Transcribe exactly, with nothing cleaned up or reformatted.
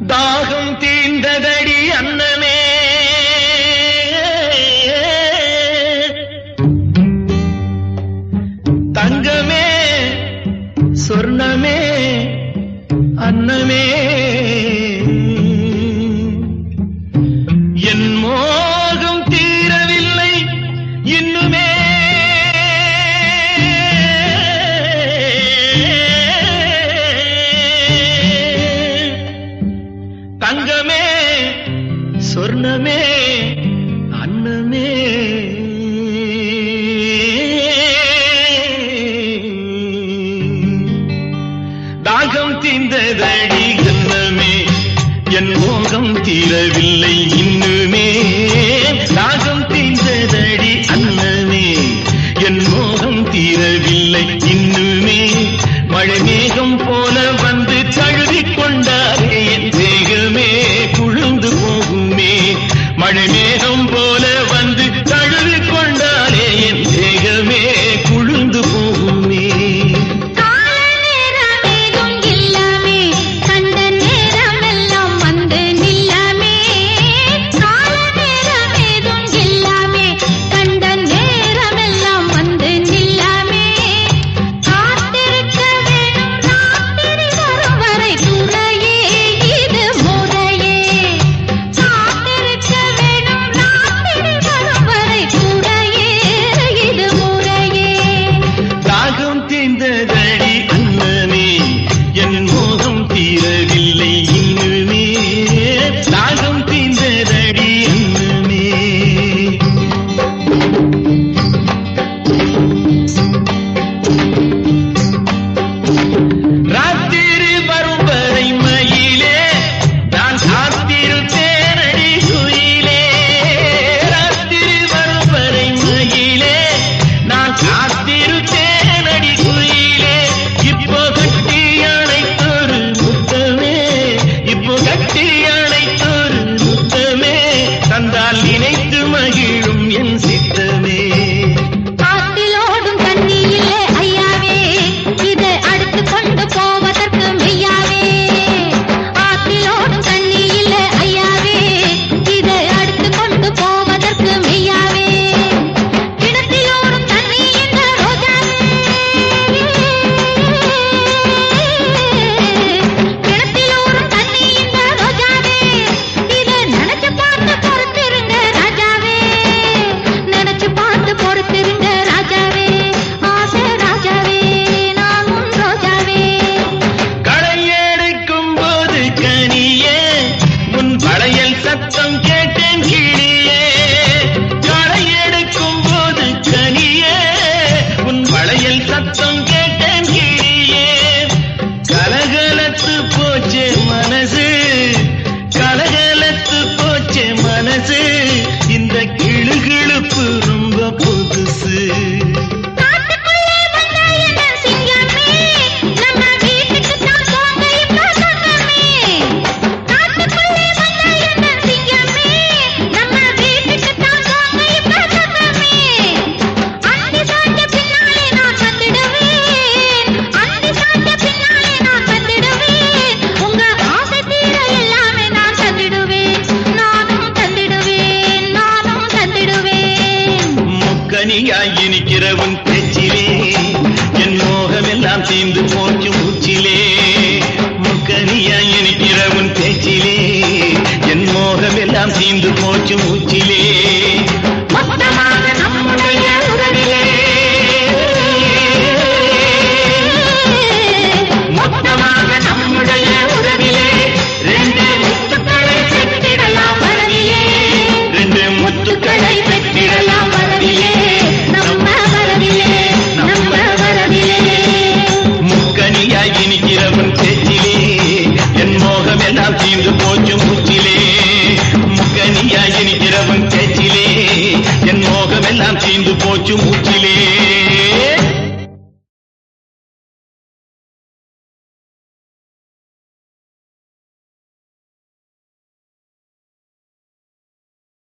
தாகம் தீர்ந்ததடி அன்னமே தங்கமே சொர்ணமே அன்னமே என் மோகம் தீரவில்லை இன்னுமே தங்கமே சொர்ணமே அன்னமே தாகம் தீர்ந்ததடி அன்னமே என் மோகம் தீரவில்லை இன்னுமே தாகம் தீர்ந்ததடி அன்னமே என் மோகம் தீரவில்லை இன்னுமே மழை மேகம் போல வந்து தழுவிக் கொண்டாரே என் தேகமே குழுந்து போகுமே மழை மேகம் போல வந்து தழுவிக் கொண்டாரே என் தேகமே குழுந்து போகுமே நினைத்து மகிழும் என் சித்தமே ஆத்திலோடும் தண்ணி இல்லை ஐயாவே இதை அடுத்து கொண்டு போவதற்கு மெய்யாவே ஆத்திலோடும் தண்ணி இல்லை ஐயாவே இதை அடுத்து கொண்டு போவதற்கு மெய்யாவே கிணத்திலோடும் தண்ணி இந்த ரோஜாவே கிணத்திலோடும் தண்ணி இந்த ரோஜாவே இதை நினைச்சு பார்த்து பொறுத்திருங்க ராஜாவே நினைச்சு பார்த்து பொறுத்திருங்க ராஜாவே ஆசை ராஜாவே நான் உன் ரோஜாவே களையெடுக்கும் போது கனியே உன் வளையல் சத்தம் கேட்டேன் கிளியே களையெடுக்கும் போது கனியே உன் வளையல் சத்தம் கேட்டேன் கிளியே கலகலத்து போச்சே மனசு கலகலத்து போச்சே மனசு இந்த கிளுகிழுப்பு ரொம்ப புதுசு காட்டுக்குள்ளே வந்த என்ன சிங்கமே நம்ம வீட்டுக்கு தான் போங்க இப்ப சொந்தமே காட்டுக்குள்ளே வந்த என்ன சிங்கமே நம்ம வீட்டுக்கு தான் போங்க இப்ப சொந்தமே அந்தி சாஞ்ச பின்னாலே நான் வந்துடுவேன் அந்தி சாஞ்ச பின்னாலே நான் வந்துடுவேன் உங்க ஆசை தீர எல்லாமே நான் தந்திடுவேன் நானும் தந்திடுவேன் நானும் தந்திடுவேன் முக்கனியாய் இனிக்கிற உன் பேச்சிலே என் மோகமெல்லாம் தீர்ந்து போச்சு மூச்சிலே முக்கனியாய் இனிக்கிற உன் பேச்சிலே என் மோகமெல்லாம் தீர்ந்து போச்சு மூச்சிலே மொத்தமாக நம்முடைய உறவிலே மொத்தமாக நம்முடைய உறவிலே ரெண்டு முத்துக்களை பெற்றிடலாம் வரவிலே ரெண்டு முத்துக்களை பெற்றிடலாம் வரவிலே நம்ம வரவிலே நம்ம வரவிலே முக்கனியாய் இனிக்கிறவன் பேச்சிலே என் மோகமெல்லாம் தீர்ந்து போச்சு மூச்சிலே முக்கனியாய் இனிக்கிறவன் பேச்சிலே என் மோகமெல்லாம் தீர்ந்து போச்சு மூச்சிலே